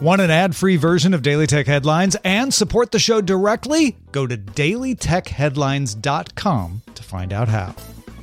Want an ad-free version of Daily Tech Headlines and support the show directly? Go to dailytechheadlines.com to find out how.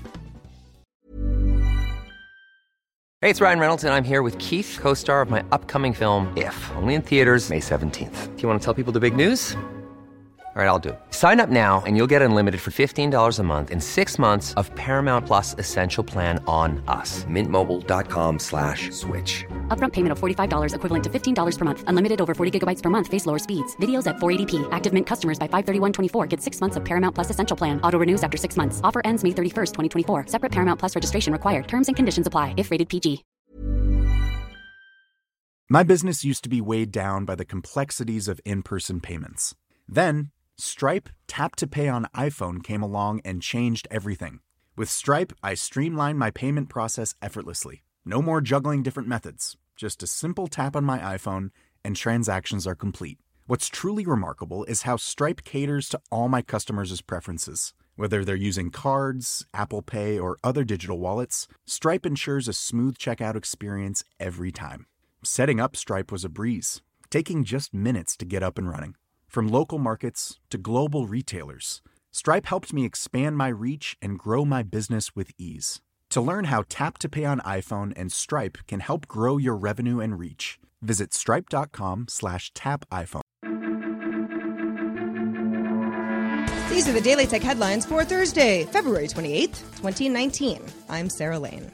Hey, it's Ryan Reynolds, and I'm here with Keith, co-star of my upcoming film, If, only in theaters May 17th. Do you want to tell people the big news? All right, I'll do it. Sign up now and you'll get unlimited for $15 a month and 6 months of Paramount Plus Essential Plan on us. MintMobile.com/switch. Upfront payment of $45 equivalent to $15 per month. Unlimited over 40 gigabytes per month. Face lower speeds. Videos at 480p. Active Mint customers by 531.24 get 6 months of Paramount Plus Essential Plan. Auto renews after 6 months. Offer ends May 31st, 2024. Separate Paramount Plus registration required. Terms and conditions apply if rated PG. My business used to be weighed down by the complexities of in-person payments. Then, Stripe Tap to Pay on iPhone came along and changed everything. With Stripe, I streamlined my payment process effortlessly. No more juggling different methods. Just a simple tap on my iPhone and transactions are complete. What's truly remarkable is how Stripe caters to all my customers' preferences. Whether they're using cards, Apple Pay, or other digital wallets, Stripe ensures a smooth checkout experience every time. Setting up Stripe was a breeze, taking just minutes to get up and running. From local markets to global retailers, Stripe helped me expand my reach and grow my business with ease. To learn how Tap to Pay on iPhone and Stripe can help grow your revenue and reach, visit stripe.com/tapiphone. These are the Daily Tech Headlines for Thursday, February 28th, 2019. I'm Sarah Lane.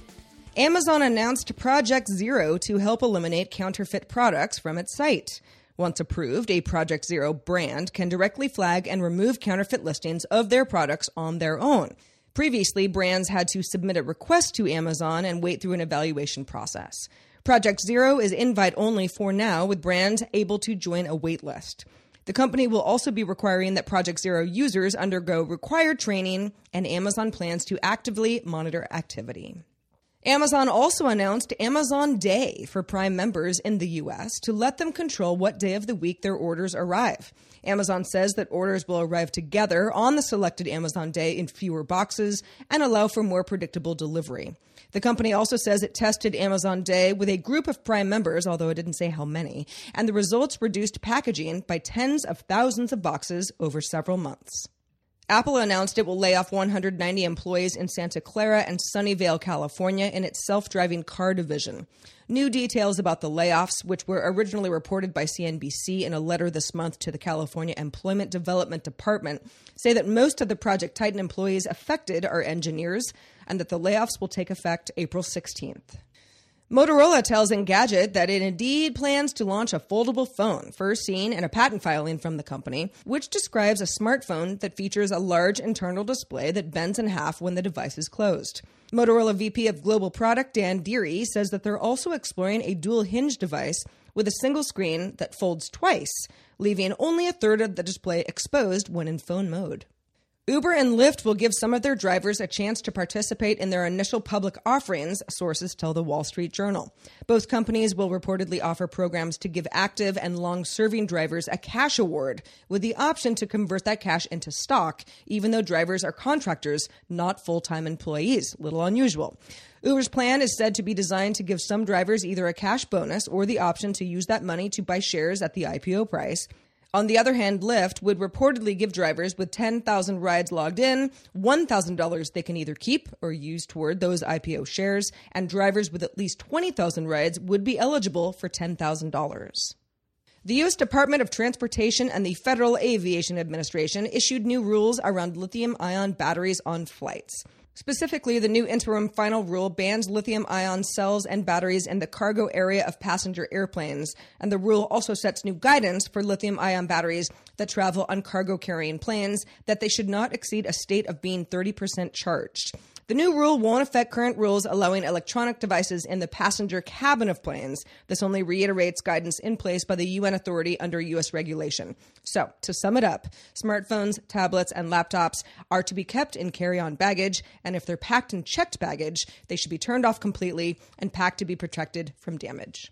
Amazon announced Project Zero to help eliminate counterfeit products from its site. Once approved, a Project Zero brand can directly flag and remove counterfeit listings of their products on their own. Previously, brands had to submit a request to Amazon and wait through an evaluation process. Project Zero is invite-only for now, with brands able to join a wait list. The company will also be requiring that Project Zero users undergo required training, and Amazon plans to actively monitor activity. Amazon also announced Amazon Day for Prime members in the U.S. to let them control what day of the week their orders arrive. Amazon says that orders will arrive together on the selected Amazon Day in fewer boxes and allow for more predictable delivery. The company also says it tested Amazon Day with a group of Prime members, although it didn't say how many, and the results reduced packaging by tens of thousands of boxes over several months. Apple announced it will lay off 190 employees in Santa Clara and Sunnyvale, California, in its self-driving car division. New details about the layoffs, which were originally reported by CNBC in a letter this month to the California Employment Development Department, say that most of the Project Titan employees affected are engineers and that the layoffs will take effect April 16th. Motorola tells Engadget that it indeed plans to launch a foldable phone, first seen in a patent filing from the company, which describes a smartphone that features a large internal display that bends in half when the device is closed. Motorola VP of Global Product Dan Deary says that they're also exploring a dual hinge device with a single screen that folds twice, leaving only a third of the display exposed when in phone mode. Uber and Lyft will give some of their drivers a chance to participate in their initial public offerings, sources tell the Wall Street Journal. Both companies will reportedly offer programs to give active and long-serving drivers a cash award, with the option to convert that cash into stock, even though drivers are contractors, not full-time employees. Little unusual. Uber's plan is said to be designed to give some drivers either a cash bonus or the option to use that money to buy shares at the IPO price. On the other hand, Lyft would reportedly give drivers with 10,000 rides logged in $1,000 they can either keep or use toward those IPO shares, and drivers with at least 20,000 rides would be eligible for $10,000. The U.S. Department of Transportation and the Federal Aviation Administration issued new rules around lithium-ion batteries on flights. Specifically, the new interim final rule bans lithium-ion cells and batteries in the cargo area of passenger airplanes, and the rule also sets new guidance for lithium-ion batteries that travel on cargo-carrying planes that they should not exceed a state of being 30% charged. The new rule won't affect current rules allowing electronic devices in the passenger cabin of planes. This only reiterates guidance in place by the UN authority under U.S. regulation. So, to sum it up, smartphones, tablets, and laptops are to be kept in carry-on baggage, and if they're packed in checked baggage, they should be turned off completely and packed to be protected from damage.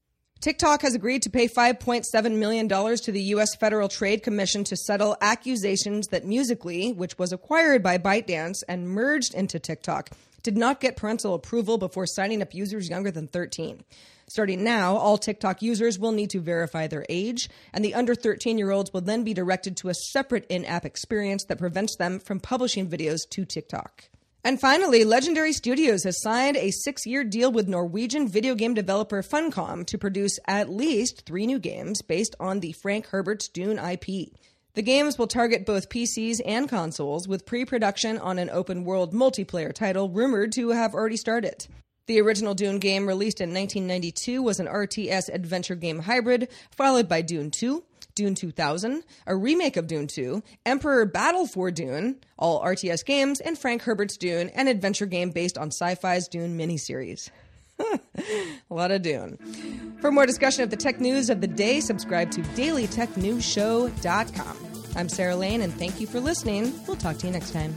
TikTok has agreed to pay $5.7 million to the U.S. Federal Trade Commission to settle accusations that Musical.ly, which was acquired by ByteDance and merged into TikTok, did not get parental approval before signing up users younger than 13. Starting now, all TikTok users will need to verify their age, and the under 13-year-olds will then be directed to a separate in-app experience that prevents them from publishing videos to TikTok. And finally, Legendary Studios has signed a 6-year deal with Norwegian video game developer Funcom to produce at least 3 new games based on the Frank Herbert's Dune IP. The games will target both PCs and consoles, with pre-production on an open-world multiplayer title rumored to have already started. The original Dune game, released in 1992, was an RTS adventure game hybrid, followed by Dune 2, Dune 2000, a remake of Dune 2, Emperor Battle for Dune, all RTS games, and Frank Herbert's Dune, an adventure game based on Sci-Fi's Dune miniseries. A lot of Dune. For more discussion of the tech news of the day, subscribe to dailytechnewsshow.com. I'm Sarah Lane, and thank you for listening. We'll talk to you next time.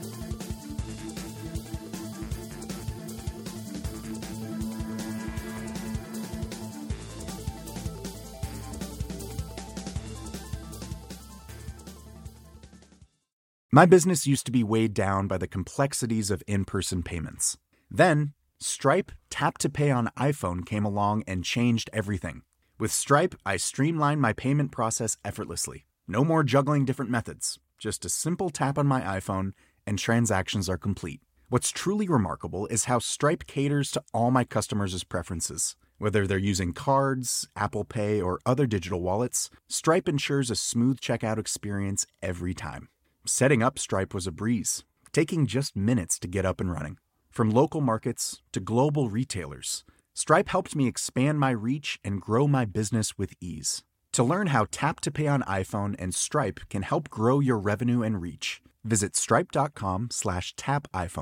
My business used to be weighed down by the complexities of in-person payments. Then, Stripe Tap to Pay on iPhone came along and changed everything. With Stripe, I streamlined my payment process effortlessly. No more juggling different methods. Just a simple tap on my iPhone and transactions are complete. What's truly remarkable is how Stripe caters to all my customers' preferences. Whether they're using cards, Apple Pay, or other digital wallets, Stripe ensures a smooth checkout experience every time. Setting up Stripe was a breeze, taking just minutes to get up and running. From local markets to global retailers, Stripe helped me expand my reach and grow my business with ease. To learn how Tap to Pay on iPhone and Stripe can help grow your revenue and reach, visit stripe.com/tapiphone.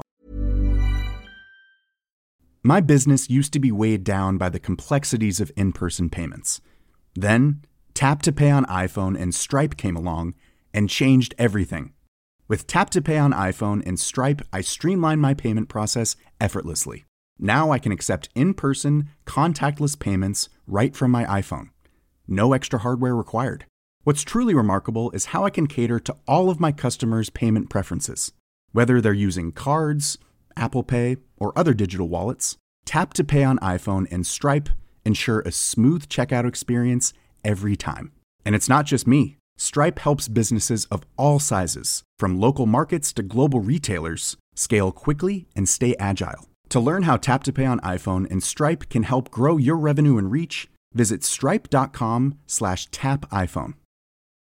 My business used to be weighed down by the complexities of in-person payments. Then, Tap to Pay on iPhone and Stripe came along and changed everything. With Tap to Pay on iPhone and Stripe, I streamlined my payment process effortlessly. Now I can accept in-person, contactless payments right from my iPhone. No extra hardware required. What's truly remarkable is how I can cater to all of my customers' payment preferences. Whether they're using cards, Apple Pay, or other digital wallets, Tap to Pay on iPhone and Stripe ensure a smooth checkout experience every time. And it's not just me. Stripe helps businesses of all sizes, from local markets to global retailers, scale quickly and stay agile. To learn how Tap to Pay on iPhone and Stripe can help grow your revenue and reach, visit stripe.com/tapiphone.